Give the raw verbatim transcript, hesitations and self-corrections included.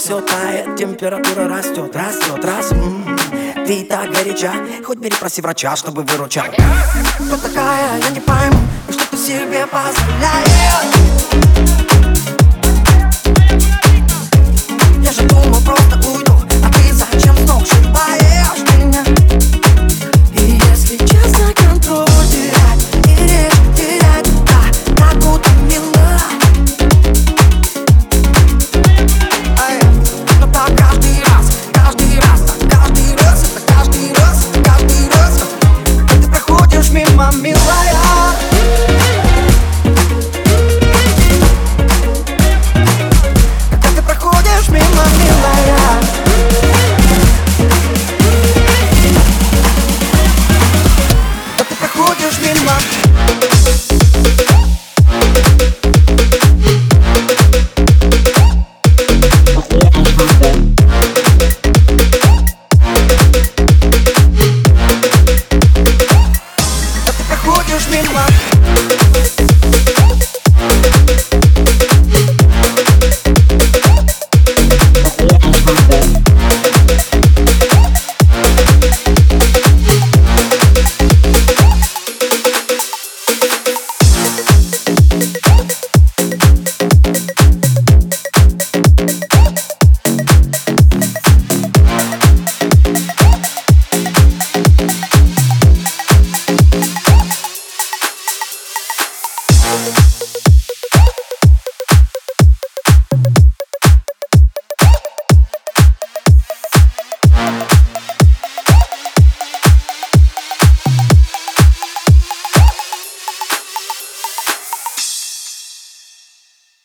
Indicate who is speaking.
Speaker 1: все тает, температура растет, растет, раз. М-м, ты так горяча, хоть перепроси врача, чтобы выручал. Кто такая, я не пойму, что ты себе позволяешь. Я же думал, просто уйду, а ты зачем снова сшибаешь меня? И если честно, контроль терять, терять, терять, да, как будто мила. Но так каждый раз, каждый раз, так каждый раз, это каждый раз, каждый раз, как ты проходишь мимо, милая. Когда ты проходишь мимо, милая. Когда ты проходишь мимо. Проходишь мимо. We'll be right back.